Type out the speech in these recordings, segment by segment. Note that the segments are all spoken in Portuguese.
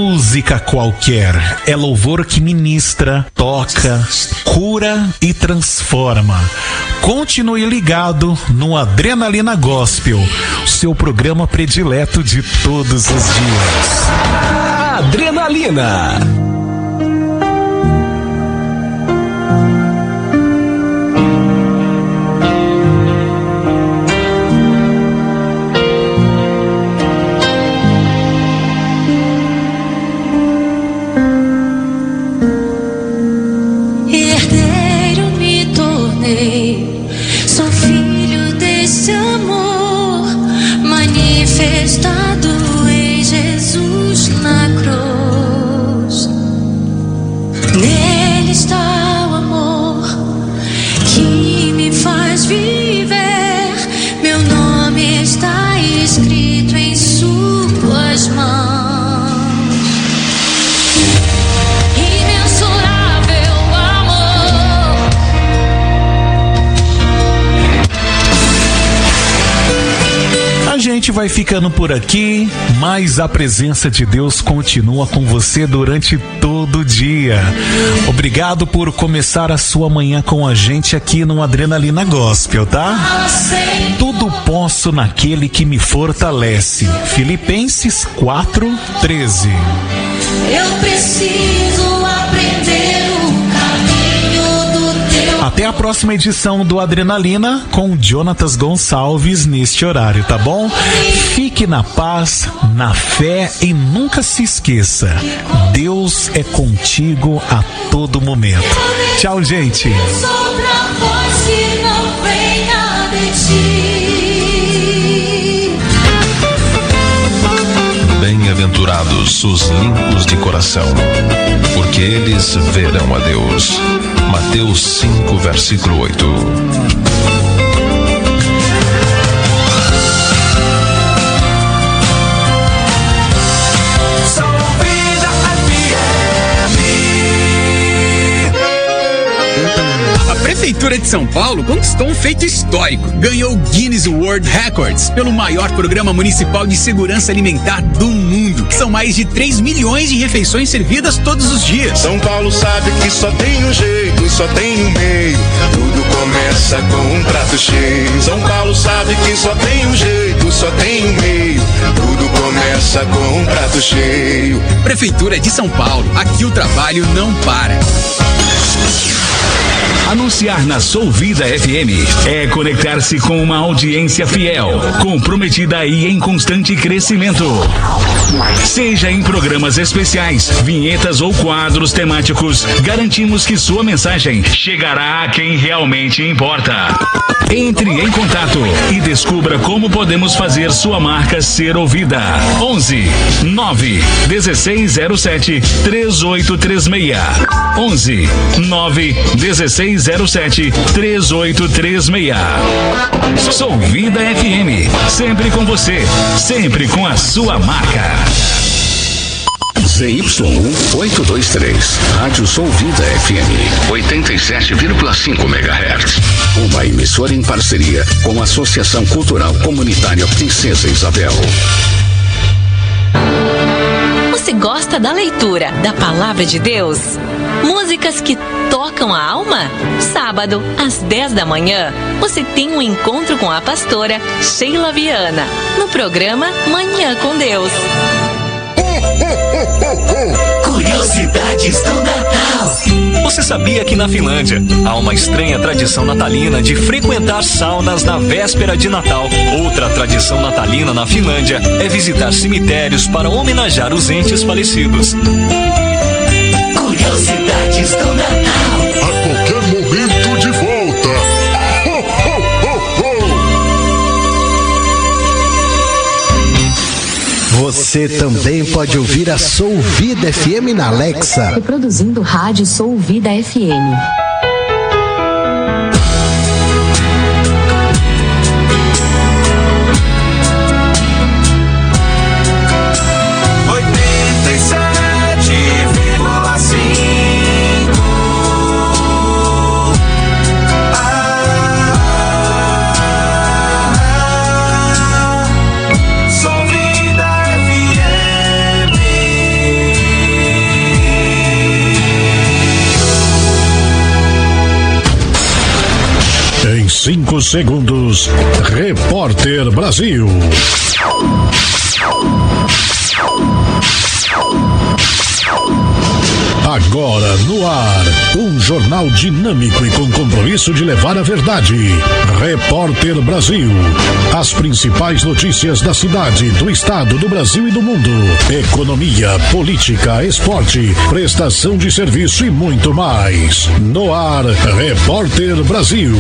música qualquer, é louvor que ministra, toca, cura e transforma. Continue ligado no Adrenalina Gospel, seu programa predileto de todos os dias. Adrenalina. Sou filho desse amor manifestado em Jesus na cruz. Nele está o amor que me faz viver. Meu nome está escrito em suas mãos. A gente vai ficando por aqui, mas a presença de Deus continua com você durante todo o dia. Obrigado por começar a sua manhã com a gente aqui no Adrenalina Gospel, tá? Tudo posso naquele que me fortalece. Filipenses 4:13. Eu preciso aprender o caminho do teu. Até a próxima edição do Adrenalina com Jonatas Gonçalves neste horário, tá bom? Fique na paz, na fé e nunca se esqueça, Deus é contigo a todo momento. Tchau, gente. Bem-aventurados os limpos de coração, porque eles verão a Deus. Mateus 5, versículo 8. A Prefeitura de São Paulo conquistou um feito histórico. Ganhou o Guinness World Records pelo maior programa municipal de segurança alimentar do mundo. São mais de 3 milhões de refeições servidas todos os dias. São Paulo sabe que só tem um jeito, só tem um meio. Tudo começa com um prato cheio. São Paulo sabe que só tem um jeito, só tem um meio. Tudo começa com um prato cheio. Prefeitura de São Paulo, aqui o trabalho não para. Anunciar na Sou Vida FM é conectar-se com uma audiência fiel, comprometida e em constante crescimento. Seja em programas especiais, vinhetas ou quadros temáticos, garantimos que sua mensagem chegará a quem realmente importa. Entre em contato e descubra como podemos fazer sua marca ser ouvida. 11 9 1607 3836. 11 9 1607 3836. Sou Vida FM, sempre com você, sempre com a sua marca. ZY1823, Rádio Sou Vida FM, 87,5 MHz. Uma emissora em parceria com a Associação Cultural Comunitária Princesa Isabel. Você gosta da leitura da Palavra de Deus? Músicas que tocam a alma? Sábado, às 10 da manhã, você tem um encontro com a pastora Sheila Viana, no programa Manhã com Deus. Curiosidades do Natal. Você sabia que na Finlândia há uma estranha tradição natalina de frequentar saunas na véspera de Natal? Outra tradição natalina na Finlândia é visitar cemitérios para homenagear os entes falecidos. Curiosidades do Natal. A qualquer momento de volta. Ho, ho, ho, ho. Você também pode ouvir a Sou Vida FM na Alexa. Reproduzindo Rádio Sou Vida FM. Sou Vida FM. 87,5. 5 segundos. Repórter Brasil. Agora no ar, um jornal dinâmico e com compromisso de levar a verdade. Repórter Brasil. As principais notícias da cidade, do estado, do Brasil e do mundo. Economia, política, esporte, prestação de serviço e muito mais. No ar, Repórter Brasil.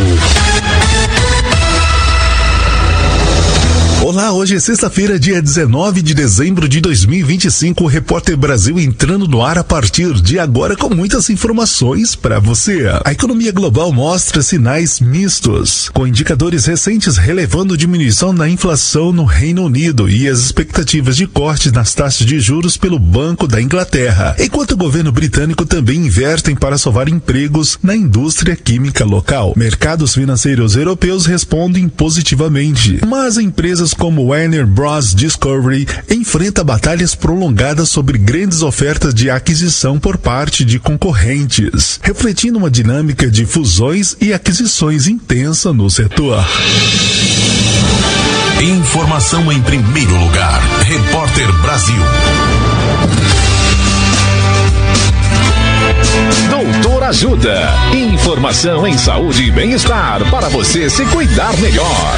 Olá, hoje é sexta-feira, dia 19 de dezembro de 2025, o Repórter Brasil entrando no ar a partir de agora com muitas informações para você. A economia global mostra sinais mistos, com indicadores recentes relevando diminuição na inflação no Reino Unido e as expectativas de corte nas taxas de juros pelo Banco da Inglaterra, enquanto o governo britânico também investe para salvar empregos na indústria química local. Mercados financeiros europeus respondem positivamente, mas empresas como Warner Bros. Discovery enfrenta batalhas prolongadas sobre grandes ofertas de aquisição por parte de concorrentes, refletindo uma dinâmica de fusões e aquisições intensa no setor. Informação em primeiro lugar. Repórter Brasil. Doutor Ajuda. Informação em saúde e bem-estar para você se cuidar melhor.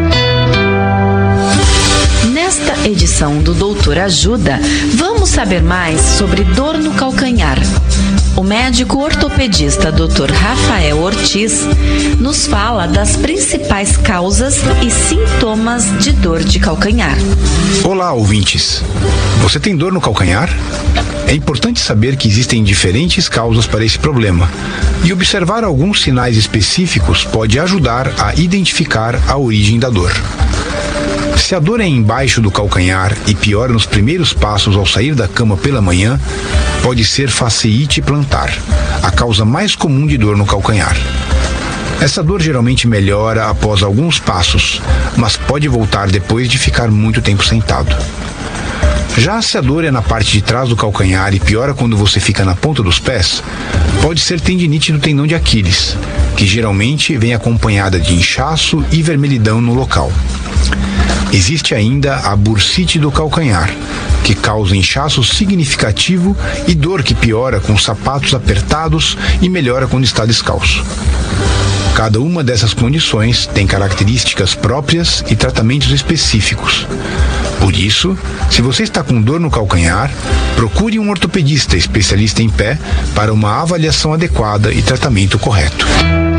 Nesta edição do Doutor Ajuda, vamos saber mais sobre dor no calcanhar. O médico ortopedista Dr. Rafael Ortiz nos fala das principais causas e sintomas de dor de calcanhar. Olá, ouvintes. Você tem dor no calcanhar? É importante saber que existem diferentes causas para esse problema e observar alguns sinais específicos pode ajudar a identificar a origem da dor. Se a dor é embaixo do calcanhar e piora nos primeiros passos ao sair da cama pela manhã, pode ser fasciite plantar, a causa mais comum de dor no calcanhar. Essa dor geralmente melhora após alguns passos, mas pode voltar depois de ficar muito tempo sentado. Já se a dor é na parte de trás do calcanhar e piora quando você fica na ponta dos pés, pode ser tendinite do tendão de Aquiles, que geralmente vem acompanhada de inchaço e vermelhidão no local. Existe ainda a bursite do calcanhar, que causa inchaço significativo e dor que piora com sapatos apertados e melhora quando está descalço. Cada uma dessas condições tem características próprias e tratamentos específicos. Por isso, se você está com dor no calcanhar, procure um ortopedista especialista em pé para uma avaliação adequada e tratamento correto.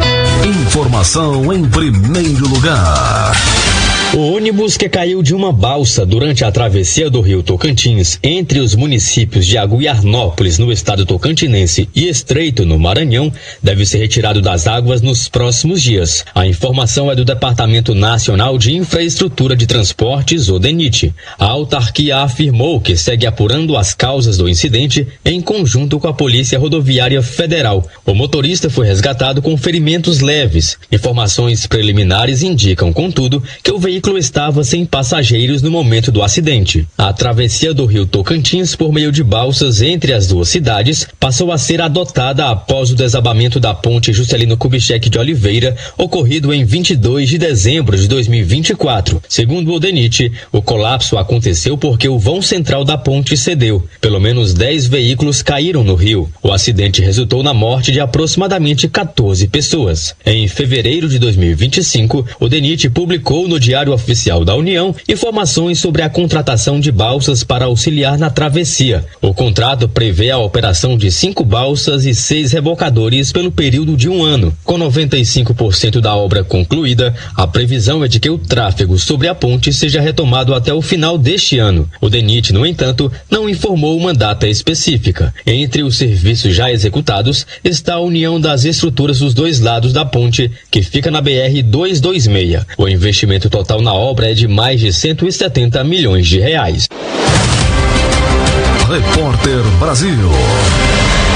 Informação em primeiro lugar. O ônibus que caiu de uma balsa durante a travessia do rio Tocantins entre os municípios de Aguiarnópolis, no estado tocantinense, e Estreito, no Maranhão, deve ser retirado das águas nos próximos dias. A informação é do Departamento Nacional de Infraestrutura de Transportes, o DENIT. A autarquia afirmou que segue apurando as causas do incidente em conjunto com a Polícia Rodoviária Federal. O motorista foi resgatado com ferimentos leves. Informações preliminares indicam, contudo, que o veículo estava sem passageiros no momento do acidente. A travessia do rio Tocantins por meio de balsas entre as duas cidades passou a ser adotada após o desabamento da ponte Juscelino Kubitschek de Oliveira, ocorrido em 22 de dezembro de 2024. Segundo o DENIT, o colapso aconteceu porque o vão central da ponte cedeu. Pelo menos 10 veículos caíram no rio. O acidente resultou na morte de aproximadamente 14 pessoas. Em fevereiro de 2025, o DENIT publicou no Diário Oficial da União informações sobre a contratação de balsas para auxiliar na travessia. O contrato prevê a operação de 5 balsas e 6 rebocadores pelo período de 1 ano. Com 95% da obra concluída, a previsão é de que o tráfego sobre a ponte seja retomado até o final deste ano. O DENIT, no entanto, não informou uma data específica. Entre os serviços já executados está a união das estruturas dos dois lados da ponte, que fica na BR-226. O investimento total na obra é de mais de 170 milhões de reais. Repórter Brasil. A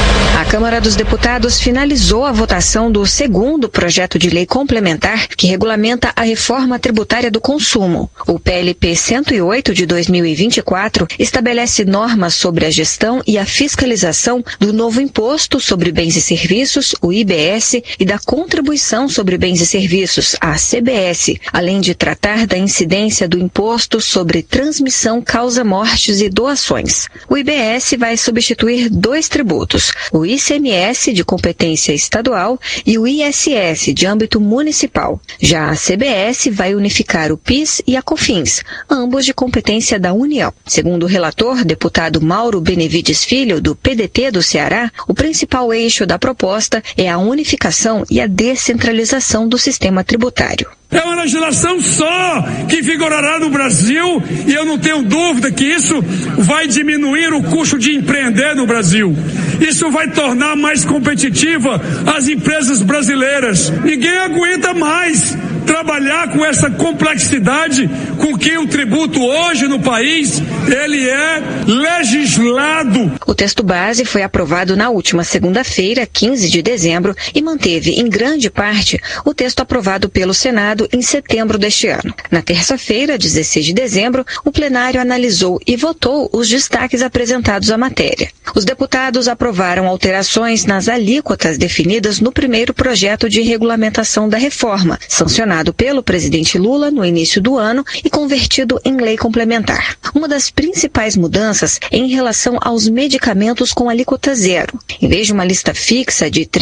Câmara dos Deputados finalizou a votação do segundo projeto de lei complementar que regulamenta a reforma tributária do consumo. O PLP 108 de 2024 estabelece normas sobre a gestão e a fiscalização do novo Imposto sobre Bens e Serviços, o IBS, e da Contribuição sobre Bens e Serviços, a CBS, além de tratar da incidência do Imposto sobre Transmissão, Causa-Mortes e Doações. O IBS vai substituir dois tributos, o ICMS, de competência estadual, e o ISS, de âmbito municipal. Já a CBS vai unificar o PIS e a COFINS, ambos de competência da União. Segundo o relator, deputado Mauro Benevides Filho, do PDT do Ceará, o principal eixo da proposta é a unificação e a descentralização do sistema tributário. É uma legislação só que vigorará no Brasil e eu não tenho dúvida que isso vai diminuir o custo de empreender no Brasil. Isso vai tornar mais competitiva as empresas brasileiras. Ninguém aguenta mais trabalhar com essa complexidade com que o tributo hoje no país, ele é legislado. O texto base foi aprovado na última segunda-feira, 15 de dezembro, e manteve, em grande parte, o texto aprovado pelo Senado em setembro deste ano. Na terça-feira, 16 de dezembro, o plenário analisou e votou os destaques apresentados à matéria. Os deputados aprovaram alterações nas alíquotas definidas no primeiro projeto de regulamentação da reforma, sancionado pelo presidente Lula no início do ano e convertido em lei complementar. Uma das principais mudanças é em relação aos medicamentos com alíquota zero. Em vez de uma lista fixa de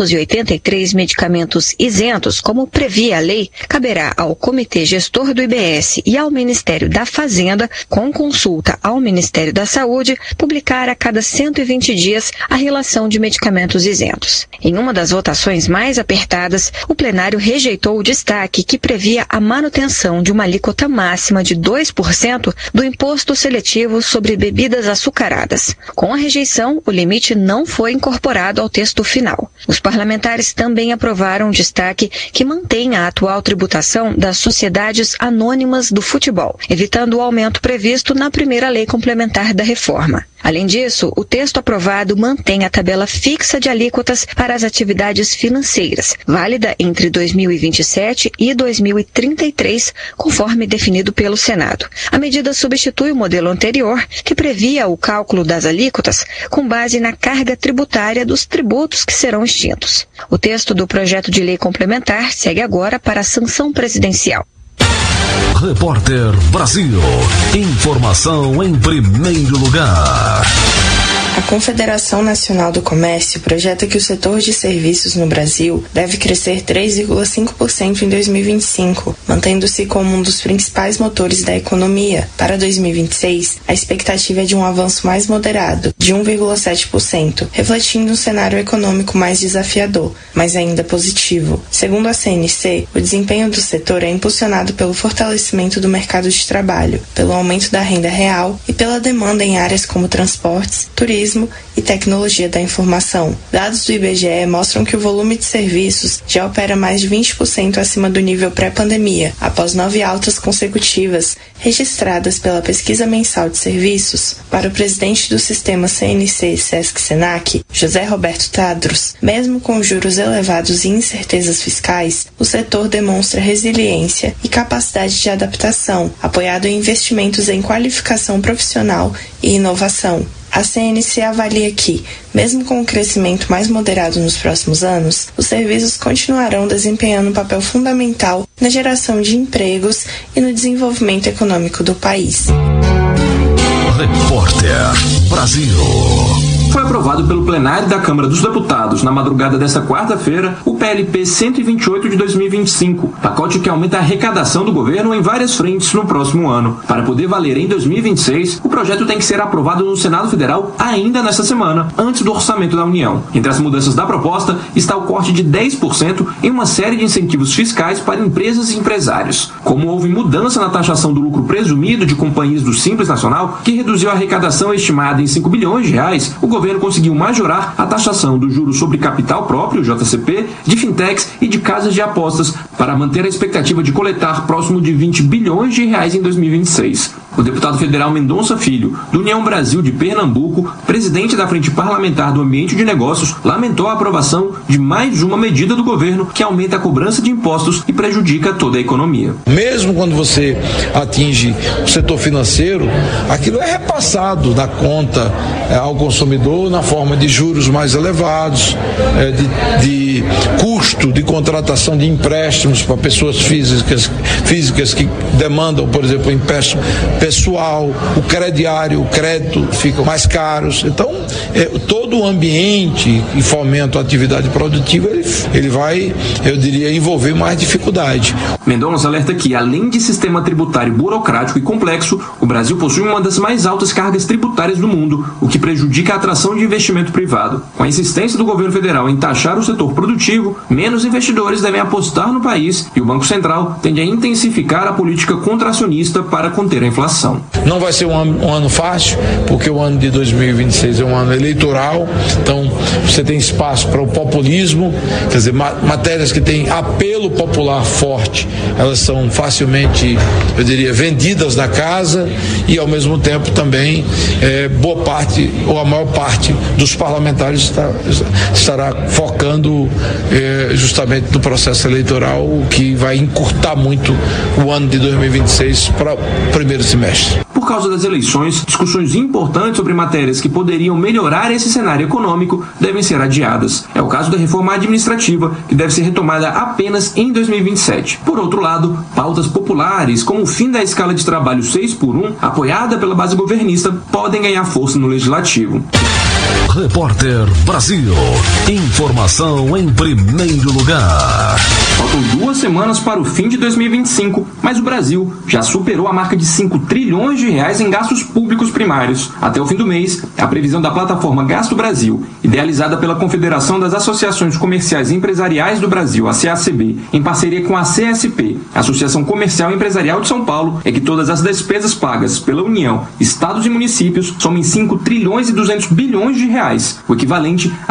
383 medicamentos isentos, como previa a lei, caberá ao Comitê Gestor do IBS e ao Ministério da Fazenda, com consulta ao Ministério da Saúde, publicar a cada 120 dias a relação de medicamentos isentos. Em uma das votações mais apertadas, o plenário rejeitou o destaque que previa a manutenção de uma alíquota máxima de 2% do imposto seletivo sobre bebidas açucaradas. Com a rejeição, o limite não foi incorporado ao texto final. Os parlamentares também aprovaram um destaque que mantém a atual tributação das sociedades anônimas do futebol, evitando o aumento previsto na primeira lei complementar da reforma. Além disso, o texto aprovado mantém a tabela fixa de alíquotas para as atividades financeiras, válida entre 2027 e 2033, conforme definido pelo Senado. A medida substitui o modelo anterior, que previa o cálculo das alíquotas com base na carga tributária dos tributos que serão extintos. O texto do projeto de lei complementar segue agora para a sanção presidencial. Repórter Brasil. Informação em primeiro lugar. A Confederação Nacional do Comércio projeta que o setor de serviços no Brasil deve crescer 3,5% em 2025, mantendo-se como um dos principais motores da economia. Para 2026, a expectativa é de um avanço mais moderado, de 1,7%, refletindo um cenário econômico mais desafiador, mas ainda positivo. Segundo a CNC, o desempenho do setor é impulsionado pelo fortalecimento do mercado de trabalho, pelo aumento da renda real e pela demanda em áreas como transportes, turismo e tecnologia da informação. Dados do IBGE mostram que o volume de serviços já opera mais de 20% acima do nível pré-pandemia, após 9 altas consecutivas registradas pela pesquisa mensal de serviços. Para o presidente do sistema CNC Sesc-Senac, José Roberto Tadros, mesmo com juros elevados e incertezas fiscais, o setor demonstra resiliência e capacidade de adaptação, apoiado em investimentos em qualificação profissional e inovação. A CNC avalia que, mesmo com o crescimento mais moderado nos próximos anos, os serviços continuarão desempenhando um papel fundamental na geração de empregos e no desenvolvimento econômico do país. Repórter Brasil. Foi aprovado pelo plenário da Câmara dos Deputados na madrugada desta quarta-feira o PLP 128 de 2025, pacote que aumenta a arrecadação do governo em várias frentes no próximo ano. Para poder valer em 2026, o projeto tem que ser aprovado no Senado Federal ainda nesta semana, antes do orçamento da União. Entre as mudanças da proposta está o corte de 10% em uma série de incentivos fiscais para empresas e empresários. Como houve mudança na taxação do lucro presumido de companhias do Simples Nacional, que reduziu a arrecadação estimada em 5 bilhões de reais, o governo conseguiu majorar a taxação do juro sobre capital próprio, JCP, de fintechs e de casas de apostas, para manter a expectativa de coletar próximo de 20 bilhões de reais em 2026. O deputado federal Mendonça Filho, do União Brasil de Pernambuco, presidente da Frente Parlamentar do Ambiente de Negócios, lamentou a aprovação de mais uma medida do governo que aumenta a cobrança de impostos e prejudica toda a economia. Mesmo quando você atinge o setor financeiro, aquilo é repassado na conta ao consumidor na forma de juros mais elevados, de custo de contratação de empréstimos para pessoas físicas que demandam, por exemplo, empréstimo pessoal, o crediário, o crédito ficam mais caros. Então, todo o ambiente que fomenta a atividade produtiva, ele vai, eu diria, envolver mais dificuldade. Mendonça alerta que, além de sistema tributário burocrático e complexo, o Brasil possui uma das mais altas cargas tributárias do mundo, o que prejudica a atração de investimento privado. Com a insistência do governo federal em taxar o setor produtivo, menos investidores devem apostar no país e o Banco Central tende a intensificar a política contracionista para conter a inflação. Não vai ser um ano fácil, porque o ano de 2026 é um ano eleitoral, então você tem espaço para o populismo, quer dizer, matérias que têm apelo popular forte, elas são facilmente, eu diria, vendidas na casa e ao mesmo tempo também boa parte ou a maior parte dos parlamentares estará focando justamente no processo eleitoral, o que vai encurtar muito o ano de 2026 para o primeiro semestre. Por causa das eleições, discussões importantes sobre matérias que poderiam melhorar esse cenário econômico devem ser adiadas. É o caso da reforma administrativa, que deve ser retomada apenas em 2027. Por outro lado, pautas populares, como o fim da escala de trabalho 6x1, apoiada pela base governista, podem ganhar força no legislativo. Repórter Brasil. Informação em primeiro lugar. Faltam 2 semanas para o fim de 2025, mas o Brasil já superou a marca de 5 trilhões de reais em gastos públicos primários. Até o fim do mês, a previsão da plataforma Gasto Brasil, idealizada pela Confederação das Associações Comerciais e Empresariais do Brasil, a CACB, em parceria com a CSP, Associação Comercial e Empresarial de São Paulo, é que todas as despesas pagas pela União, estados e municípios somem 5 trilhões e 200 bilhões de reais, o equivalente a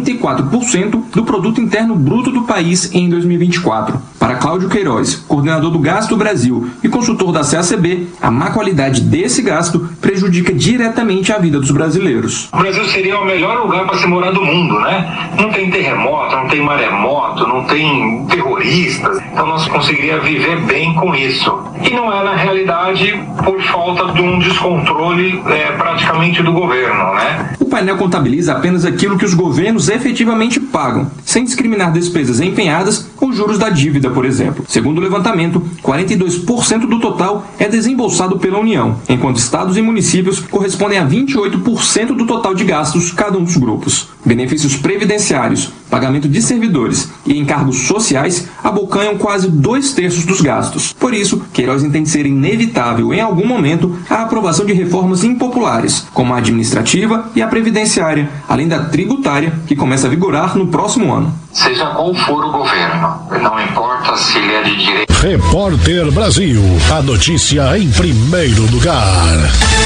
44% do produto interno bruto do país em 2024. Para Cláudio Queiroz, coordenador do Gasto Brasil e consultor da CACB, a má qualidade desse gasto prejudica diretamente a vida dos brasileiros. O Brasil seria o melhor lugar para se morar do mundo, né? Não tem terremoto, não tem maremoto, não tem terroristas, então nós conseguiríamos viver bem com isso. E não é, na realidade, por falta de um descontrole praticamente do governo, né? O painel contabiliza apenas aquilo que os governos efetivamente pagam, sem discriminar despesas empenhadas ou juros da dívida, por exemplo. Segundo o levantamento, 42% do total é desembolsado pela União, enquanto estados e municípios correspondem a 28% do total de gastos, cada um dos grupos. Benefícios previdenciários, pagamento de servidores e encargos sociais abocanham quase 2/3 dos gastos. Por isso, Queiroz entende ser inevitável, em algum momento, a aprovação de reformas impopulares, como a administrativa e a previdenciária, além da tributária, que começa a vigorar no próximo ano. Seja qual for o governo, não importa se ele é de direita. Repórter Brasil, a notícia em primeiro lugar.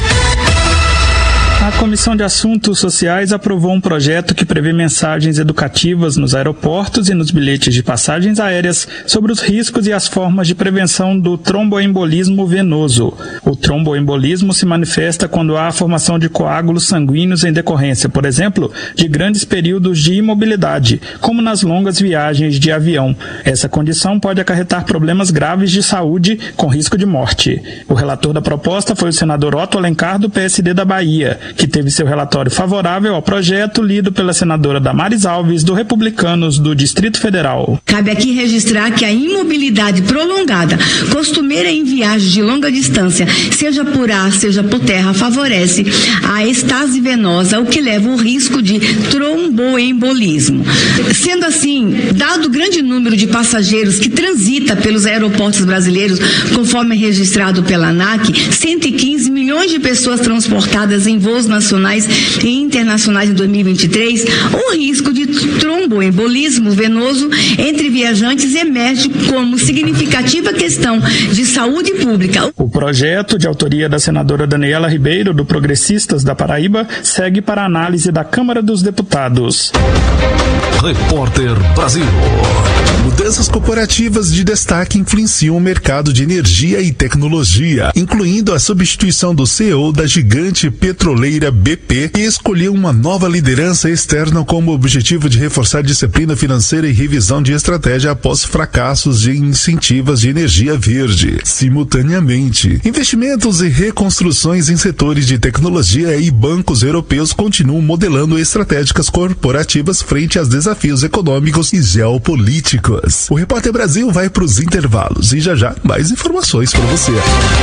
A Comissão de Assuntos Sociais aprovou um projeto que prevê mensagens educativas nos aeroportos e nos bilhetes de passagens aéreas sobre os riscos e as formas de prevenção do tromboembolismo venoso. O tromboembolismo se manifesta quando há a formação de coágulos sanguíneos em decorrência, por exemplo, de grandes períodos de imobilidade, como nas longas viagens de avião. Essa condição pode acarretar problemas graves de saúde com risco de morte. O relator da proposta foi o senador Otto Alencar, do PSD da Bahia, que teve seu relatório favorável ao projeto lido pela senadora Damares Alves, do Republicanos do Distrito Federal. Cabe aqui registrar que a imobilidade prolongada, costumeira em viagens de longa distância, seja por ar, seja por terra, favorece a estase venosa, o que leva ao risco de tromboembolismo. Sendo assim, dado o grande número de passageiros que transita pelos aeroportos brasileiros, conforme registrado pela ANAC, 115 milhões de pessoas transportadas em voos nacionais e internacionais em 2023, um risco de tromboembolismo venoso entre viajantes emerge como significativa questão de saúde pública. O projeto, de autoria da senadora Daniela Ribeiro, do Progressistas da Paraíba, segue para análise da Câmara dos Deputados. Repórter Brasil. Mudanças corporativas de destaque influenciam o mercado de energia e tecnologia, incluindo a substituição do CEO da gigante petroleira BP, que escolheu uma nova liderança externa com o objetivo de reforçar disciplina financeira e revisão de estratégia após fracassos de incentivos de energia verde. Simultaneamente, investimentos e reconstruções em setores de tecnologia e bancos europeus continuam modelando estratégicas corporativas frente aos desafios econômicos e geopolíticos. O Repórter Brasil vai para os intervalos e já mais informações para você.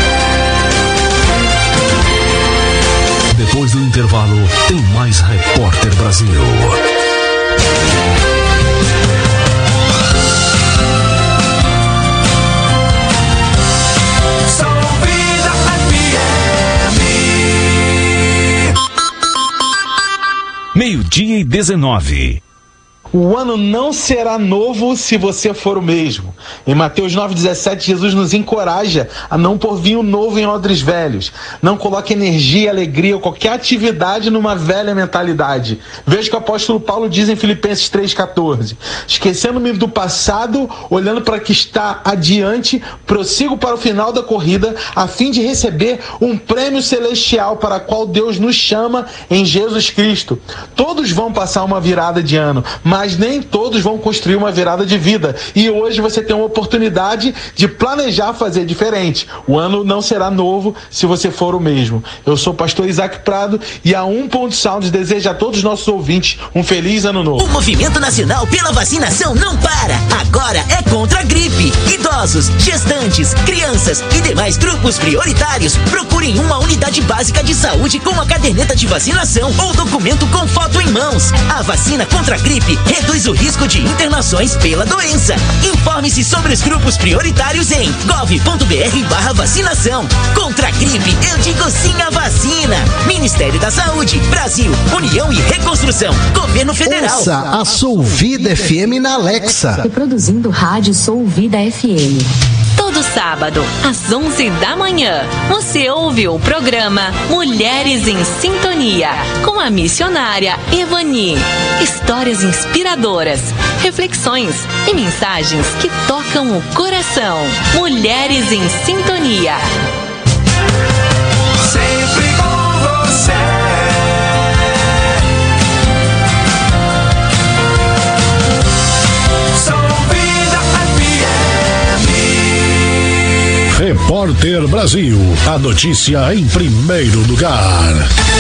Depois do intervalo, tem mais Repórter Brasil. Meio-dia e 19. O ano não será novo se você for o mesmo. Em Mateus 9,17, Jesus nos encoraja a não pôr vinho novo em odres velhos. Não coloque energia, alegria ou qualquer atividade numa velha mentalidade. Veja o que o apóstolo Paulo diz em Filipenses 3,14. Esquecendo-me do passado, olhando para o que está adiante, prossigo para o final da corrida, a fim de receber um prêmio celestial para o qual Deus nos chama em Jesus Cristo. Todos vão passar uma virada de ano, mas nem todos vão construir uma virada de vida. E hoje você tem uma oportunidade de planejar fazer diferente. O ano não será novo se você for o mesmo. Eu sou o pastor Isaac Prado e a 1 Sound deseja a todos os nossos ouvintes um feliz ano novo. O movimento nacional pela vacinação não para. Agora é contra a gripe. Idosos, gestantes, crianças e demais grupos prioritários procurem uma unidade básica de saúde com a caderneta de vacinação ou documento com foto em mãos. A vacina contra a gripe reduz o risco de internações pela doença. Informe-se sobre os grupos prioritários em gov.br/vacinação. Contra a gripe, eu digo sim à vacina. Ministério da Saúde, Brasil, União e Reconstrução, Governo Federal. Ouça a Sou Vida FM na Alexa. Reproduzindo rádio Sou Vida FM. Todo sábado, às 11 da manhã, você ouve o programa Mulheres em Sintonia, com a missionária Evani. Histórias inspiradoras, reflexões e mensagens que tocam o coração. Mulheres em Sintonia. Sempre com você. Repórter Brasil, a notícia em primeiro lugar.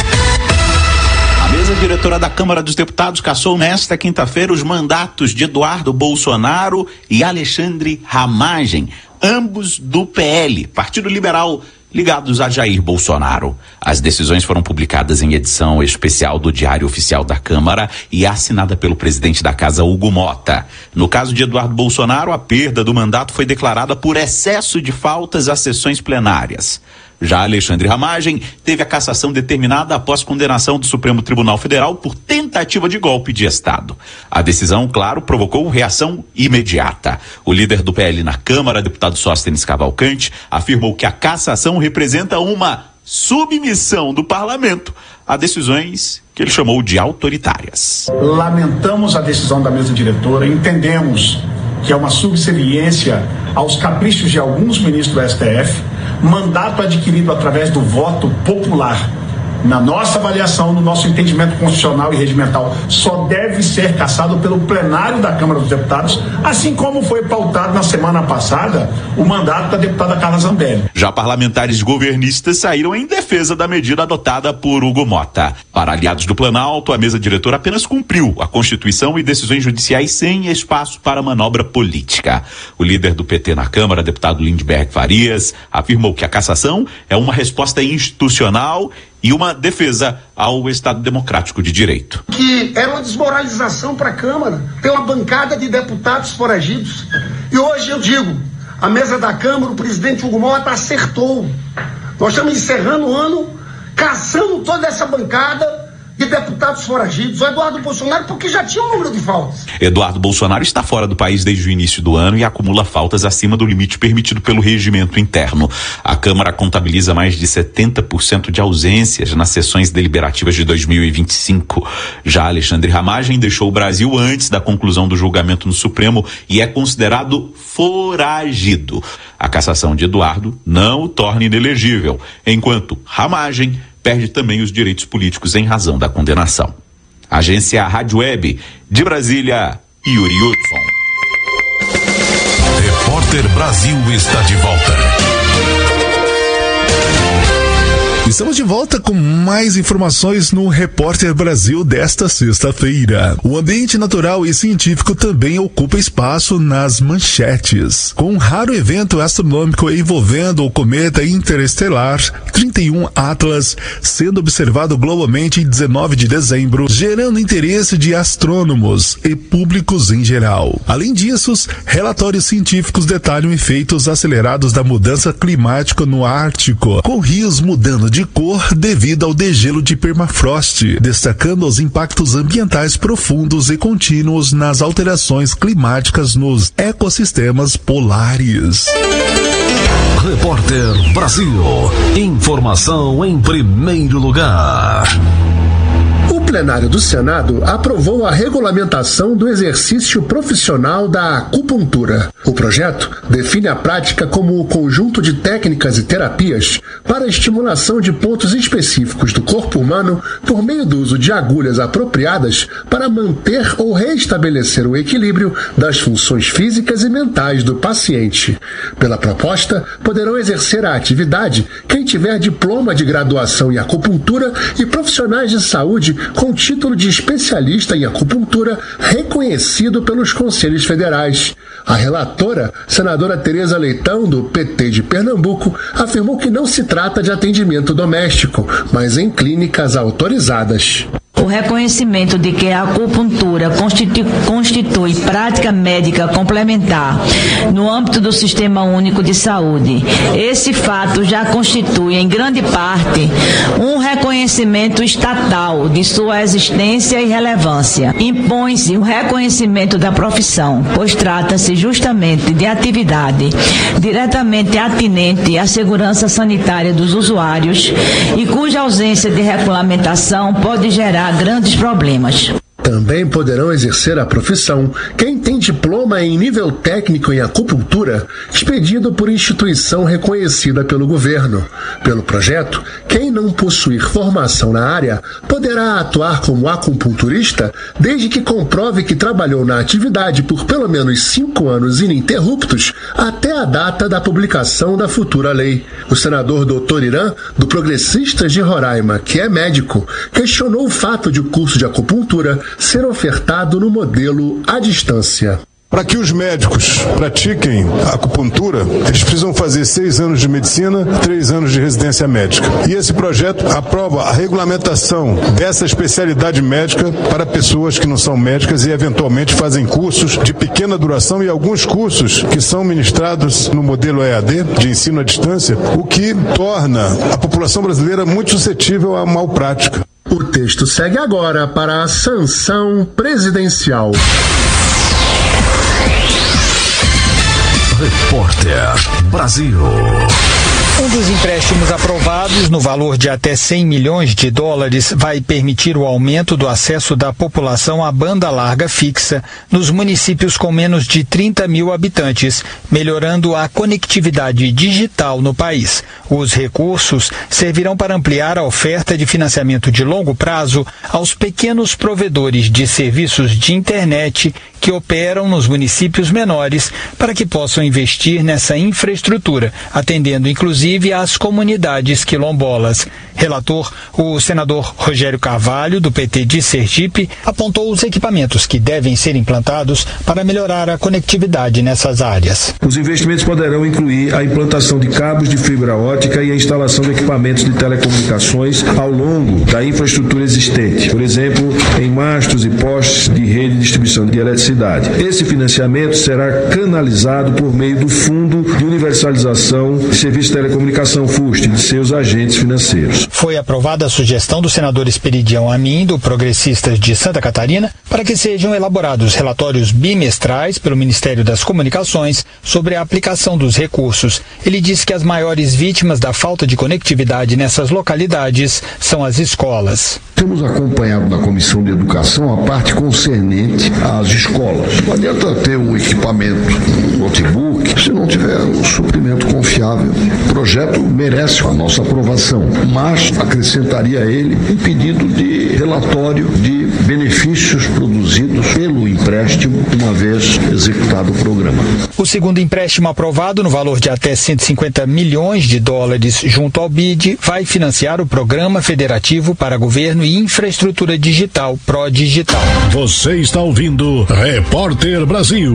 A mesa diretora da Câmara dos Deputados cassou nesta quinta-feira os mandatos de Eduardo Bolsonaro e Alexandre Ramagem, ambos do PL, Partido Liberal, ligados a Jair Bolsonaro. As decisões foram publicadas em edição especial do Diário Oficial da Câmara e assinada pelo presidente da Casa, Hugo Mota. No caso de Eduardo Bolsonaro, a perda do mandato foi declarada por excesso de faltas às sessões plenárias. Já Alexandre Ramagem teve a cassação determinada após condenação do Supremo Tribunal Federal por tentativa de golpe de Estado. A decisão, claro, provocou reação imediata. O líder do PL na Câmara, deputado Sóstenes Cavalcante, afirmou que a cassação representa uma submissão do parlamento a decisões que ele chamou de autoritárias. Lamentamos a decisão da mesa diretora, entendemos que é uma subserviência aos caprichos de alguns ministros do STF, mandato adquirido através do voto popular. Na nossa avaliação, no nosso entendimento constitucional e regimental, só deve ser cassado pelo plenário da Câmara dos Deputados, assim como foi pautado na semana passada o mandato da deputada Carla Zambelli. Já parlamentares governistas saíram em defesa da medida adotada por Hugo Mota. Para aliados do Planalto, a mesa diretora apenas cumpriu a Constituição e decisões judiciais sem espaço para manobra política. O líder do PT na Câmara, deputado Lindbergh Farias, afirmou que a cassação é uma resposta institucional e uma defesa ao Estado Democrático de Direito. Que era uma desmoralização para a Câmara, ter uma bancada de deputados foragidos. E hoje eu digo, a mesa da Câmara, o presidente Hugo Mota acertou. Nós estamos encerrando o ano, caçando toda essa bancada de deputados foragidos. O Eduardo Bolsonaro, porque já tinha um número de faltas. Eduardo Bolsonaro está fora do país desde o início do ano e acumula faltas acima do limite permitido pelo regimento interno. A Câmara contabiliza mais de 70% de ausências nas sessões deliberativas de 2025. Já Alexandre Ramagem deixou o Brasil antes da conclusão do julgamento no Supremo e é considerado foragido. A cassação de Eduardo não o torna inelegível, enquanto Ramagem perde também os direitos políticos em razão da condenação. Agência Rádio Web, de Brasília, Yuri Hudson. Repórter Brasil está de volta. Estamos de volta com mais informações no Repórter Brasil desta sexta-feira. O ambiente natural e científico também ocupa espaço nas manchetes. Com um raro evento astronômico envolvendo o cometa interestelar 31 Atlas sendo observado globalmente em 19 de dezembro, gerando interesse de astrônomos e públicos em geral. Além disso, relatórios científicos detalham efeitos acelerados da mudança climática no Ártico, com rios mudando de cor devido ao degelo de permafrost, destacando os impactos ambientais profundos e contínuos nas alterações climáticas nos ecossistemas polares. Repórter Brasil. Informação em primeiro lugar. O plenário do Senado aprovou a regulamentação do exercício profissional da acupuntura. O projeto define a prática como o conjunto de técnicas e terapias para a estimulação de pontos específicos do corpo humano por meio do uso de agulhas apropriadas para manter ou restabelecer o equilíbrio das funções físicas e mentais do paciente. Pela proposta, poderão exercer a atividade quem tiver diploma de graduação em acupuntura e profissionais de saúde com título de especialista em acupuntura reconhecido pelos conselhos federais. A relatora, senadora Tereza Leitão, do PT de Pernambuco, afirmou que não se trata de atendimento doméstico, mas em clínicas autorizadas. O reconhecimento de que a acupuntura constitui prática médica complementar no âmbito do Sistema Único de Saúde. Esse fato já constitui, em grande parte, um reconhecimento estatal de sua existência e relevância. Impõe-se o reconhecimento da profissão, pois trata-se justamente de atividade diretamente atinente à segurança sanitária dos usuários e cuja ausência de regulamentação pode gerar grandes problemas. Também poderão exercer a profissão quem tem diploma em nível técnico em acupuntura, expedido por instituição reconhecida pelo governo. Pelo projeto, quem não possuir formação na área poderá atuar como acupunturista desde que comprove que trabalhou na atividade por pelo menos 5 anos ininterruptos até a data da publicação da futura lei. O senador Dr. Irã, do Progressistas de Roraima, que é médico, questionou o fato de o curso de acupuntura ser ofertado no modelo à distância. Para que os médicos pratiquem a acupuntura, eles precisam fazer 6 anos de medicina, 3 anos de residência médica. E esse projeto aprova a regulamentação dessa especialidade médica para pessoas que não são médicas e eventualmente fazem cursos de pequena duração e alguns cursos que são ministrados no modelo EAD, de ensino à distância, o que torna a população brasileira muito suscetível à malprática. O texto segue agora para a sanção presidencial. Repórter Brasil. Um dos empréstimos aprovados, no valor de até 100 milhões de dólares, vai permitir o aumento do acesso da população à banda larga fixa nos municípios com menos de 30 mil habitantes, melhorando a conectividade digital no país. Os recursos servirão para ampliar a oferta de financiamento de longo prazo aos pequenos provedores de serviços de internet que operam nos municípios menores para que possam investir nessa infraestrutura, atendendo inclusive às comunidades quilombolas. Relator, o senador Rogério Carvalho, do PT de Sergipe, apontou os equipamentos que devem ser implantados para melhorar a conectividade nessas áreas. Os investimentos poderão incluir a implantação de cabos de fibra ótica e a instalação de equipamentos de telecomunicações ao longo da infraestrutura existente, por exemplo, em mastros e postes de rede de distribuição de eletricidade. Esse financiamento será canalizado por meio do Fundo de Universalização de Serviços de Telecomunicações Telecomunicação FUST e de seus agentes financeiros. Foi aprovada a sugestão do senador Esperidião Amin, do Progressistas de Santa Catarina, para que sejam elaborados relatórios bimestrais pelo Ministério das Comunicações sobre a aplicação dos recursos. Ele disse que as maiores vítimas da falta de conectividade nessas localidades são as escolas. Temos acompanhado na Comissão de Educação a parte concernente às escolas. Não adianta ter um equipamento, um notebook, se não tiver um suprimento confiável. O projeto merece a nossa aprovação, mas acrescentaria a ele um pedido de relatório de benefícios produzidos pelo empréstimo, uma vez executado o programa. O segundo empréstimo aprovado, no valor de até 150 milhões de dólares junto ao BID, vai financiar o Programa Federativo para Governo e Infraestrutura Digital, Prodigital. Você está ouvindo Repórter Brasil.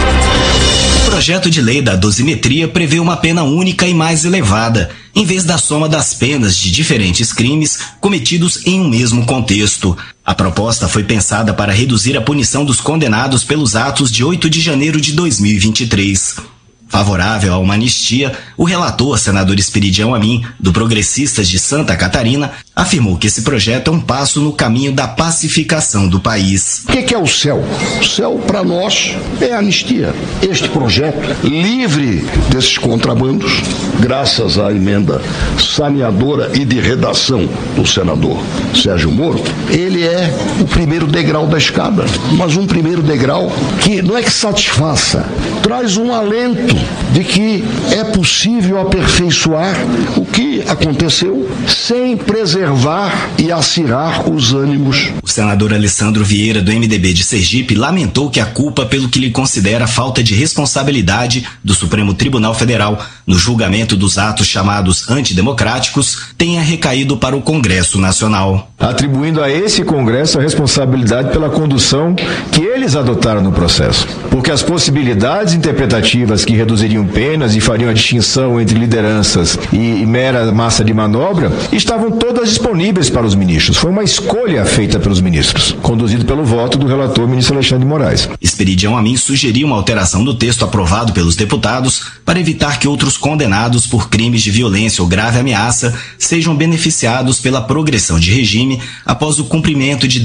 O projeto de lei da dosimetria prevê uma pena única e mais elevada, em vez da soma das penas de diferentes crimes cometidos em um mesmo contexto. A proposta foi pensada para reduzir a punição dos condenados pelos atos de 8 de janeiro de 2023. Favorável a uma anistia, o relator, senador Esperidião Amin, do Progressistas de Santa Catarina, afirmou que esse projeto é um passo no caminho da pacificação do país. O que é o céu? O céu, para nós, é a anistia. Este projeto, livre desses contrabandos, graças à emenda saneadora e de redação do senador Sérgio Moro, ele é o primeiro degrau da escada. Mas um primeiro degrau que não é que satisfaça, traz um alento de que é possível aperfeiçoar o que aconteceu sem preservar e acirrar os ânimos. O senador Alessandro Vieira, do MDB de Sergipe, lamentou que a culpa pelo que ele considera falta de responsabilidade do Supremo Tribunal Federal no julgamento dos atos chamados antidemocráticos tenha recaído para o Congresso Nacional. Atribuindo a esse Congresso a responsabilidade pela condução que eles adotaram no processo. Porque as possibilidades interpretativas que reduziriam penas e fariam a distinção entre lideranças e mera massa de manobra estavam todas disponíveis para os ministros. Foi uma escolha feita pelos ministros, conduzido pelo voto do relator ministro Alexandre de Moraes. Esperidião Amin sugeriu uma alteração do texto aprovado pelos deputados para evitar que outros condenados por crimes de violência ou grave ameaça sejam beneficiados pela progressão de regime após o cumprimento de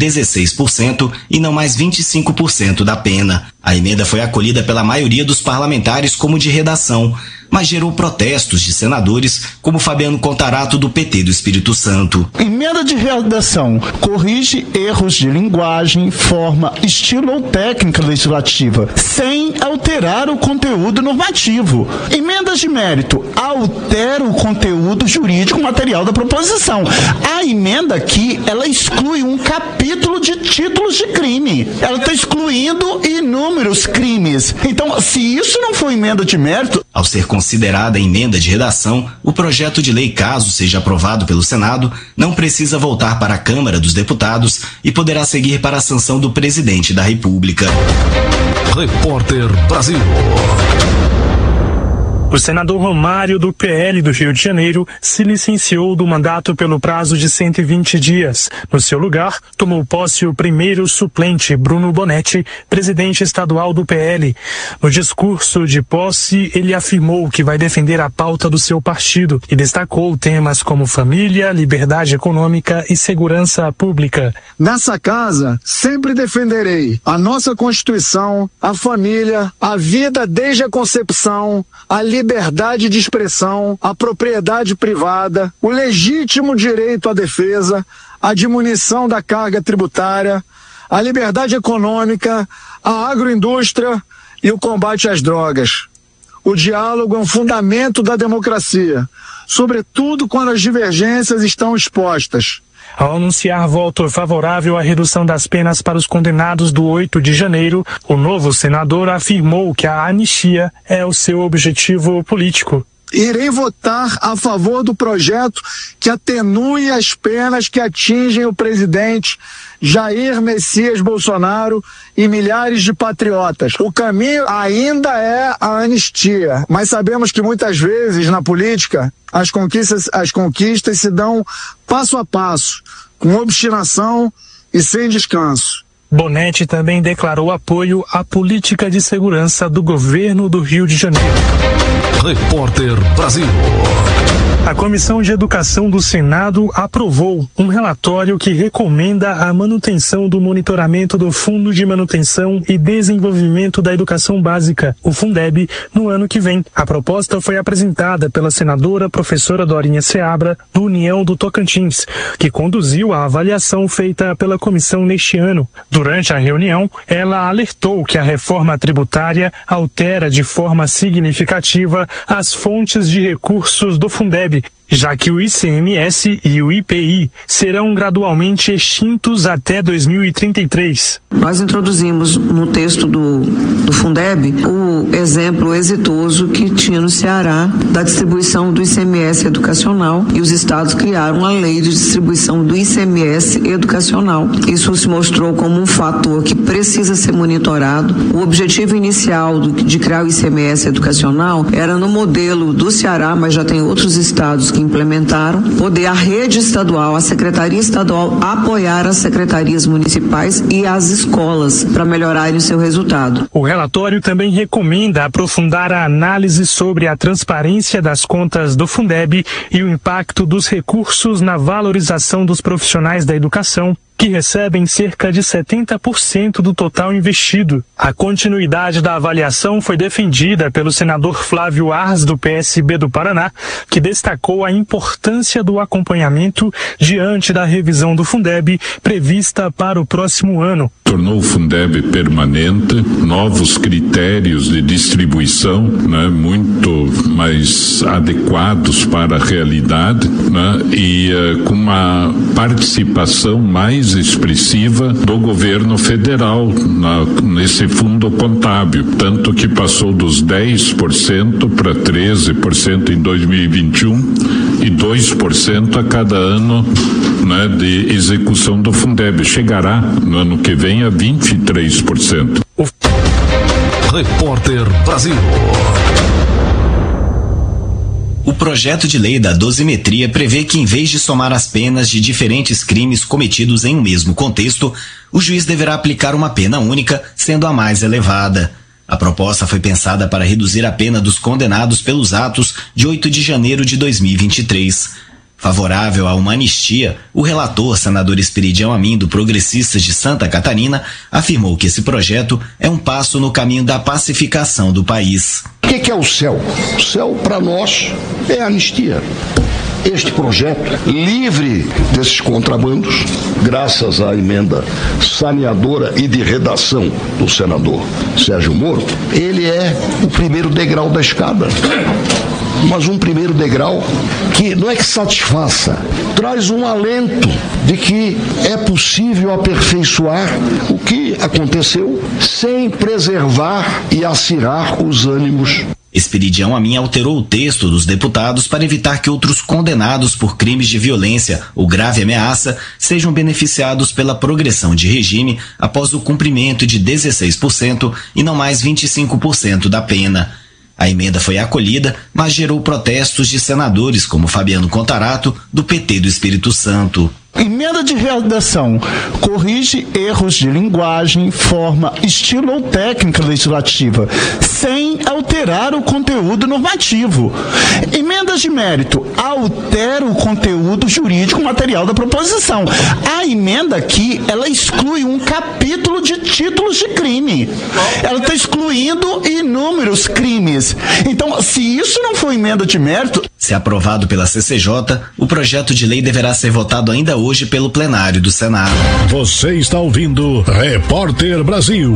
16% e não mais 25% da pena. A emenda foi acolhida pela maioria dos parlamentares como de redação, mas gerou protestos de senadores como Fabiano Contarato, do PT do Espírito Santo. Emenda de redação corrige erros de linguagem, forma, estilo ou técnica legislativa, sem alterar o conteúdo normativo. Emendas de mérito altera o conteúdo jurídico material da proposição. A emenda aqui, ela exclui um capítulo de títulos de crime. Ela está excluindo inúmeros crimes. Então, se isso não for emenda de mérito... Ao ser considerada emenda de redação, o projeto de lei, caso seja aprovado pelo Senado, não precisa voltar para a Câmara dos Deputados e poderá seguir para a sanção do presidente da República. Repórter Brasil. O senador Romário, do PL do Rio de Janeiro, se licenciou do mandato pelo prazo de 120 dias. No seu lugar, tomou posse o primeiro suplente, Bruno Bonetti, presidente estadual do PL. No discurso de posse, ele afirmou que vai defender a pauta do seu partido e destacou temas como família, liberdade econômica e segurança pública. Nessa casa, sempre defenderei a nossa Constituição, a família, a vida desde a concepção, a liberdade de expressão, a propriedade privada, o legítimo direito à defesa, a diminuição da carga tributária, a liberdade econômica, a agroindústria e o combate às drogas. O diálogo é um fundamento da democracia, sobretudo quando as divergências estão expostas. Ao anunciar voto favorável à redução das penas para os condenados do 8 de janeiro, o novo senador afirmou que a anistia é o seu objetivo político. Irei votar a favor do projeto que atenue as penas que atingem o presidente Jair Messias Bolsonaro e milhares de patriotas. O caminho ainda é a anistia, mas sabemos que muitas vezes na política as conquistas se dão passo a passo, com obstinação e sem descanso. Bonetti também declarou apoio à política de segurança do governo do Rio de Janeiro. Repórter Brasil. A Comissão de Educação do Senado aprovou um relatório que recomenda a manutenção do monitoramento do Fundo de Manutenção e Desenvolvimento da Educação Básica, o Fundeb, no ano que vem. A proposta foi apresentada pela senadora professora Dorinha Seabra, do União do Tocantins, que conduziu a avaliação feita pela comissão neste ano. Durante a reunião, ela alertou que a reforma tributária altera de forma significativa as fontes de recursos do Fundeb, já que o ICMS e o IPI serão gradualmente extintos até 2033. Nós introduzimos no texto do Fundeb o exemplo exitoso que tinha no Ceará da distribuição do ICMS educacional, e os estados criaram uma lei de distribuição do ICMS educacional. Isso se mostrou como um fator que precisa ser monitorado. O objetivo inicial de criar o ICMS educacional era no modelo do Ceará, mas já tem outros estados que implementaram, poder a rede estadual, a secretaria estadual apoiar as secretarias municipais e as escolas para melhorarem o seu resultado. O relatório também recomenda aprofundar a análise sobre a transparência das contas do Fundeb e o impacto dos recursos na valorização dos profissionais da educação, que recebem cerca de 70% do total investido. A continuidade da avaliação foi defendida pelo senador Flávio Arz, do PSB do Paraná, que destacou a importância do acompanhamento diante da revisão do Fundeb prevista para o próximo ano. Tornou o Fundeb permanente, novos critérios de distribuição, muito mais adequados para a realidade, e com uma participação mais expressiva do governo federal nesse fundo contábil, tanto que passou dos 10% para 13% em 2021 e 2% a cada ano de execução do Fundeb. Chegará no ano que vem a 23%. Repórter Brasil. O projeto de lei da dosimetria prevê que, em vez de somar as penas de diferentes crimes cometidos em um mesmo contexto, o juiz deverá aplicar uma pena única, sendo a mais elevada. A proposta foi pensada para reduzir a pena dos condenados pelos atos de 8 de janeiro de 2023. Favorável a uma anistia, o relator, senador Esperidião Amin, do Progressistas de Santa Catarina, afirmou que esse projeto é um passo no caminho da pacificação do país. O que é o céu? O céu, para nós, é a anistia. Este projeto, livre desses contrabandos, graças à emenda saneadora e de redação do senador Sérgio Moro, ele é o primeiro degrau da escada. Mas um primeiro degrau que não é que satisfaça, traz um alento de que é possível aperfeiçoar o que aconteceu sem preservar e acirrar os ânimos. Esperidião Amin alterou o texto dos deputados para evitar que outros condenados por crimes de violência ou grave ameaça sejam beneficiados pela progressão de regime após o cumprimento de 16% e não mais 25% da pena. A emenda foi acolhida, mas gerou protestos de senadores como Fabiano Contarato, do PT do Espírito Santo. Emenda de redação corrige erros de linguagem, forma, estilo ou técnica legislativa, sem alterar o conteúdo normativo. Emendas de mérito altera o conteúdo jurídico material da proposição. A emenda aqui, ela exclui um capítulo de títulos de crime. Ela está excluindo inúmeros crimes. Então, se isso não for emenda de mérito... Se aprovado pela CCJ, o projeto de lei deverá ser votado ainda hoje pelo plenário do Senado. Você está ouvindo Repórter Brasil.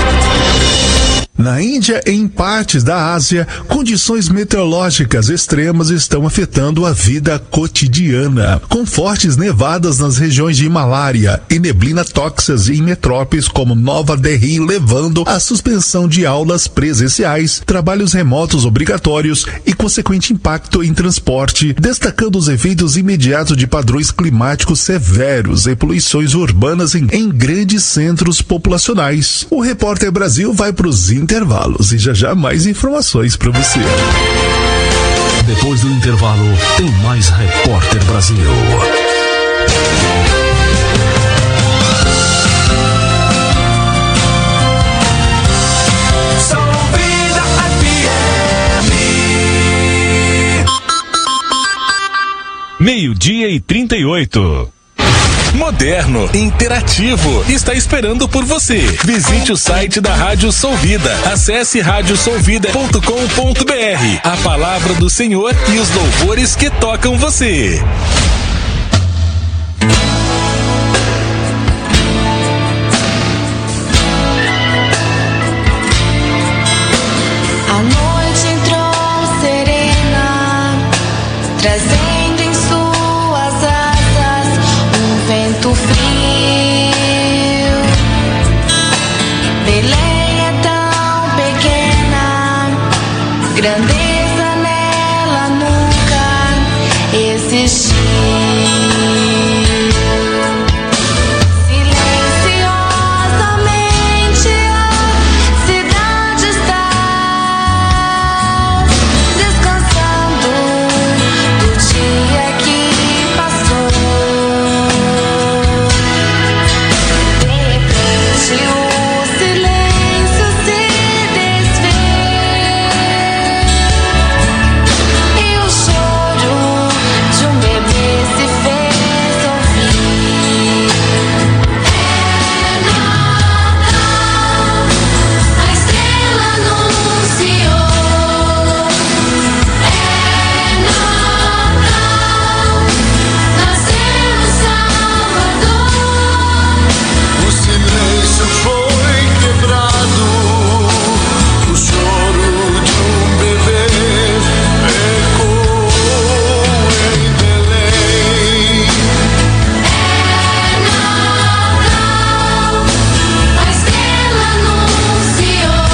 Na Índia e em partes da Ásia, condições meteorológicas extremas estão afetando a vida cotidiana, com fortes nevadas nas regiões de Himalaia e neblina tóxicas em metrópoles como Nova Delhi, levando à suspensão de aulas presenciais, trabalhos remotos obrigatórios e consequente impacto em transporte, destacando os efeitos imediatos de padrões climáticos severos e poluições urbanas em grandes centros populacionais. O Repórter Brasil vai para os intervalos e já mais informações para você. Depois do intervalo, tem mais Repórter Brasil. 12:38. Moderno, interativo, está esperando por você. Visite o site da Rádio Solvida. Acesse radiosolvida.com.br. A palavra do Senhor e os louvores que tocam você. A noite entrou serena, trazendo em suas asas um vento frio. Belém é tão pequena, grandeza nela nunca existiu. Silenciosamente a cidade está descansando do dia que passou. De repente o silêncio se desfez e o choro de um bebê se fez ouvir. A estrela anunciou. Nasceu o Salvador. O silêncio foi quebrado, o choro de um bebê ecoou em Belém. A estrela anunciou.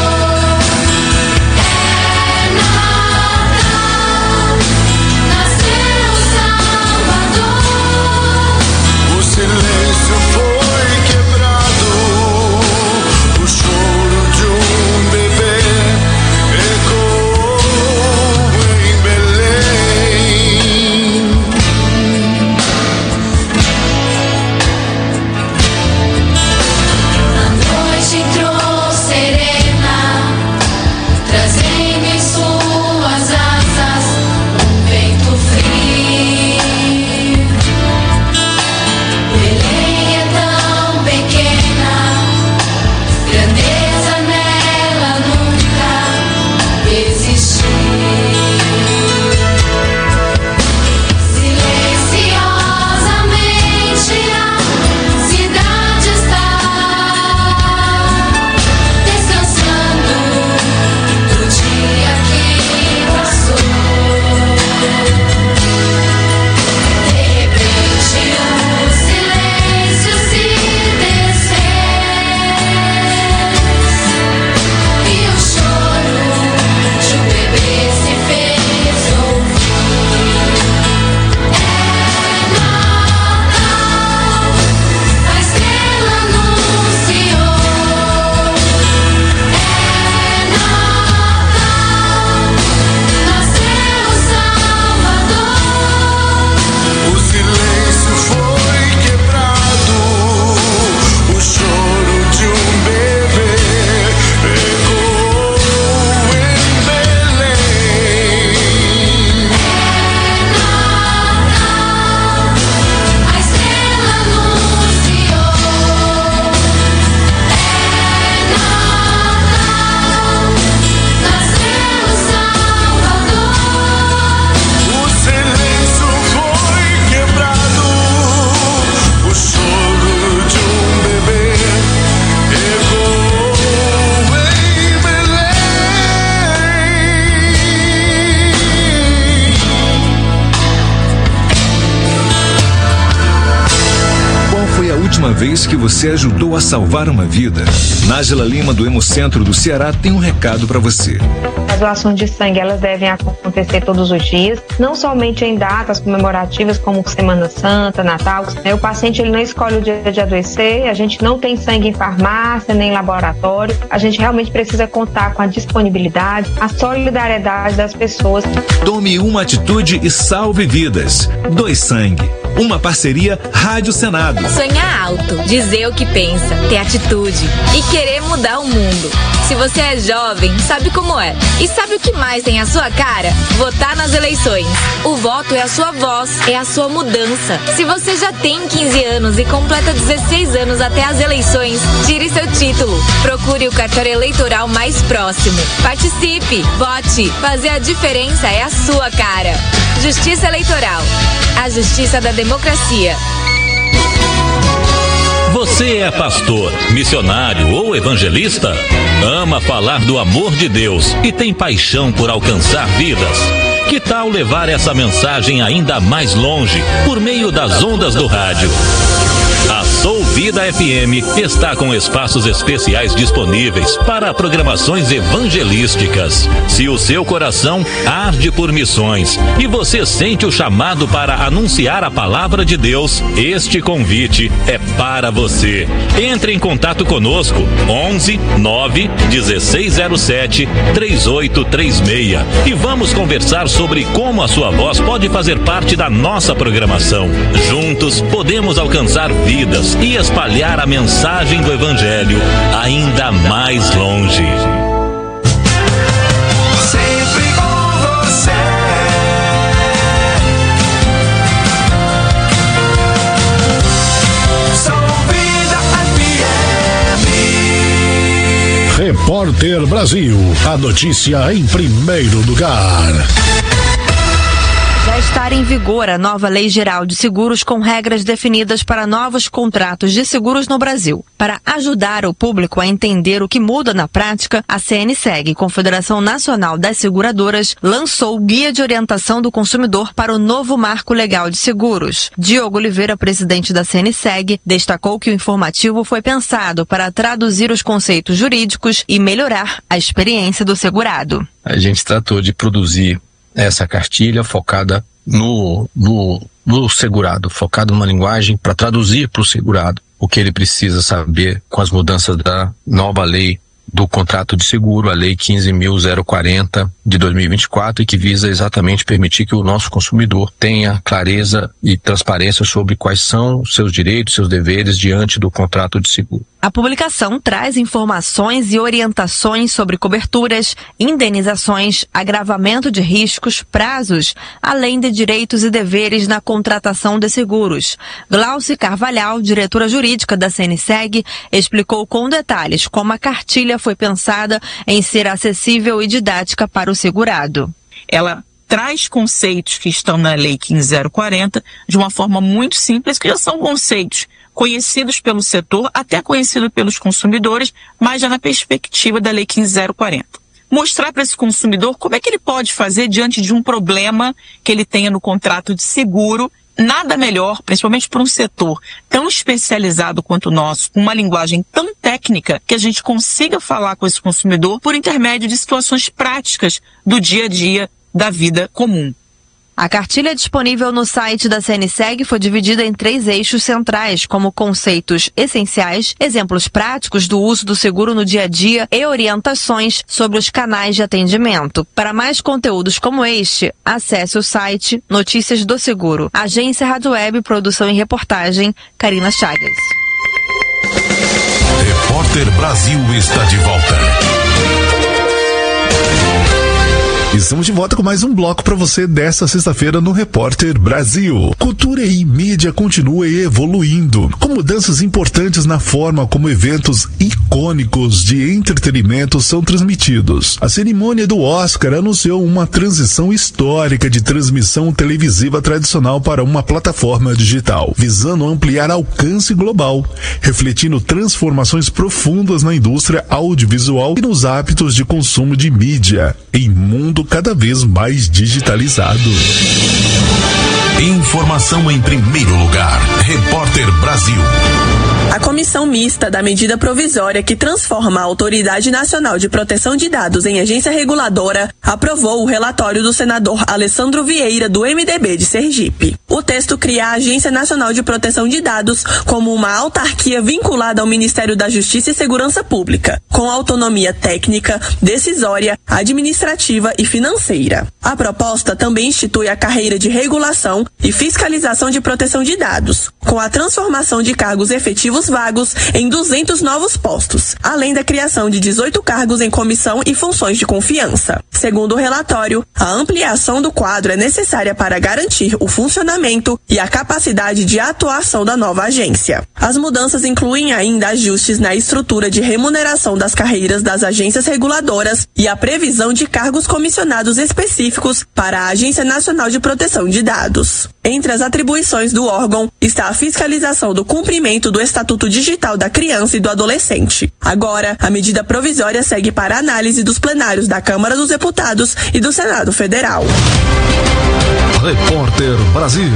Nasceu o Salvador. O silêncio foi quebrado, o choro de um bebê ecoou em Belém. A noite entrou serena, trazendo em suas asas um vento frio. Belém é tão pequena, grandeza nela nunca existiu. Silenciosamente a cidade está descansando do dia que passou. De repente o silêncio se desfez e o choro de um bebê se fez ouvir. A estrela anunciou. Nasceu o Salvador. O silêncio foi quebrado, o choro de um bebê ecoou em Belém. A estrela anunciou. Nasceu o Salvador. O silêncio foi quebrado, o choro de um bebê ecoou em Qual foi a última vez que você ajudou a salvar uma vida? Nájila Lima, do Hemocentro do Ceará, tem um recado para você. As doações de sangue, elas devem acontecer todos os dias, não somente em datas comemorativas como Semana Santa, Natal. O paciente ele não escolhe o dia de adoecer, a gente não tem sangue em farmácia, nem em laboratório. A gente realmente precisa contar com a disponibilidade, a solidariedade das pessoas. Tome uma atitude e salve vidas. Doe sangue. Uma parceria Rádio Senado. Sonhar alto, dizer o que pensa, ter atitude e querer mudar o mundo. Se você é jovem, sabe como é. E sabe o que mais tem a sua cara? Votar nas eleições. O voto é a sua voz, é a sua mudança. Se você já tem 15 anos e completa 16 anos até as eleições, tire seu título. Procure o cartório eleitoral mais próximo. Participe, vote. Fazer a diferença é a sua cara. Justiça Eleitoral. A justiça da democracia. Você é pastor, missionário ou evangelista? Ama falar do amor de Deus e tem paixão por alcançar vidas? Que tal levar essa mensagem ainda mais longe por meio das ondas do rádio? A Sou Vida FM está com espaços especiais disponíveis para programações evangelísticas. Se o seu coração arde por missões e você sente o chamado para anunciar a palavra de Deus, este convite é para você. Entre em contato conosco, 11 9 1607 3836 e vamos conversar sobre como a sua voz pode fazer parte da nossa programação. Juntos podemos alcançar vidas e espalhar a mensagem do Evangelho ainda mais longe. Sempre com você. Sou Vida FM. Repórter Brasil, a notícia em primeiro lugar. Já estar em vigor a nova Lei Geral de Seguros com regras definidas para novos contratos de seguros no Brasil. Para ajudar o público a entender o que muda na prática, a CNSEG, Confederação Nacional das Seguradoras, lançou o Guia de Orientação do Consumidor para o novo Marco Legal de Seguros. Diogo Oliveira, presidente da CNSEG, destacou que o informativo foi pensado para traduzir os conceitos jurídicos e melhorar a experiência do segurado. A gente tratou de produzir essa cartilha focada no segurado, focada numa linguagem para traduzir para o segurado o que ele precisa saber com as mudanças da nova lei do contrato de seguro, a Lei 15.040 de 2024, e que visa exatamente permitir que o nosso consumidor tenha clareza e transparência sobre quais são seus direitos, seus deveres diante do contrato de seguro. A publicação traz informações e orientações sobre coberturas, indenizações, agravamento de riscos, prazos, além de direitos e deveres na contratação de seguros. Glauci Carvalhal, diretora jurídica da CNSEG, explicou com detalhes como a cartilha foi pensada em ser acessível e didática para o segurado. Ela traz conceitos que estão na Lei 15.040 de uma forma muito simples, que já são conceitos conhecidos pelo setor, até conhecidos pelos consumidores, mas já na perspectiva da Lei 15.040. Mostrar para esse consumidor como é que ele pode fazer diante de um problema que ele tenha no contrato de seguro. Nada melhor, principalmente para um setor tão especializado quanto o nosso, com uma linguagem tão técnica, que a gente consiga falar com esse consumidor por intermédio de situações práticas do dia a dia da vida comum. A cartilha disponível no site da CNSEG foi dividida em 3 eixos centrais, como conceitos essenciais, exemplos práticos do uso do seguro no dia a dia e orientações sobre os canais de atendimento. Para mais conteúdos como este, acesse o site Notícias do Seguro. Agência Rádio Web, produção e reportagem, Karina Chagas. Repórter Brasil está de volta. Estamos de volta com mais um bloco para você desta sexta-feira no Repórter Brasil. Cultura e mídia continua evoluindo, com mudanças importantes na forma como eventos icônicos de entretenimento são transmitidos. A cerimônia do Oscar anunciou uma transição histórica de transmissão televisiva tradicional para uma plataforma digital, visando ampliar alcance global, refletindo transformações profundas na indústria audiovisual e nos hábitos de consumo de mídia, em mundo cada vez mais digitalizado. Informação em primeiro lugar. Repórter Brasil. A comissão mista da medida provisória que transforma a Autoridade Nacional de Proteção de Dados em agência reguladora aprovou o relatório do senador Alessandro Vieira, do MDB de Sergipe. O O texto cria a Agência Nacional de Proteção de Dados como uma autarquia vinculada ao Ministério da Justiça e Segurança Pública, com autonomia técnica, decisória, administrativa e financeira. A proposta também institui a carreira de regulação e fiscalização de proteção de dados, com a transformação de cargos efetivos vagos em 200 novos postos, além da criação de 18 cargos em comissão e funções de confiança. Segundo o relatório, a ampliação do quadro é necessária para garantir o funcionamento e a capacidade de atuação da nova agência. As mudanças incluem ainda ajustes na estrutura de remuneração das carreiras das agências reguladoras e a previsão de cargos comissionados específicos para a Agência Nacional de Proteção de Dados. Entre as atribuições do órgão está a fiscalização do cumprimento do Estatuto Digital da Criança e do Adolescente. Agora, a medida provisória segue para análise dos plenários da Câmara dos Deputados e do Senado Federal. Repórter Brasil.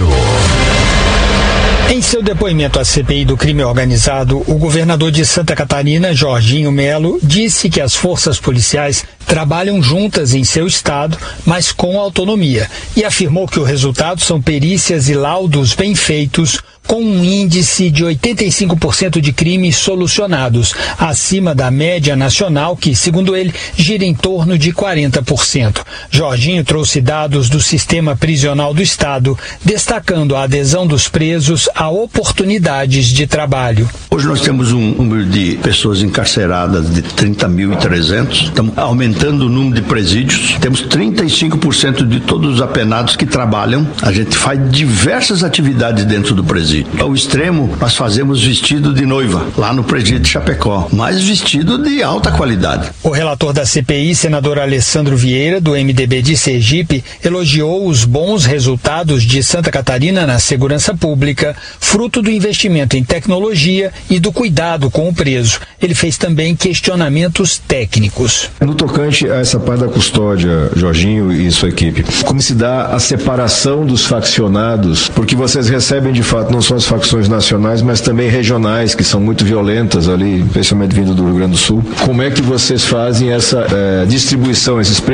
Em seu depoimento à CPI do crime organizado, o governador de Santa Catarina, Jorginho Melo, disse que as forças policiais trabalham juntas em seu estado, mas com autonomia, e afirmou que o resultado são perícias e laudos bem feitos, com um índice de 85% de crimes solucionados, acima da média nacional, que, segundo ele, gira em torno de 40%. Jorginho trouxe dados do sistema prisional do estado, destacando a adesão dos presos a oportunidades de trabalho. Hoje nós temos um número de pessoas encarceradas de 30.300, estamos aumentando o número de presídios, temos 35% de todos os apenados que trabalham, a gente faz diversas atividades dentro do presídio. Ao extremo, nós fazemos vestido de noiva, lá no presídio de Chapecó, mas vestido de alta qualidade. O relator da CPI, senador Alessandro Vieira, do MDB de Sergipe, elogiou os bons resultados de Santa Catarina na segurança pública, fruto do investimento em tecnologia e do cuidado com o preso. Ele fez também questionamentos técnicos. No tocante a essa parte da custódia, Jorginho e sua equipe, como se dá a separação dos faccionados, porque vocês recebem de fato não só as facções nacionais, mas também regionais, que são muito violentas ali, especialmente vindo do Rio Grande do Sul. Como é que vocês fazem essa distribuição, esses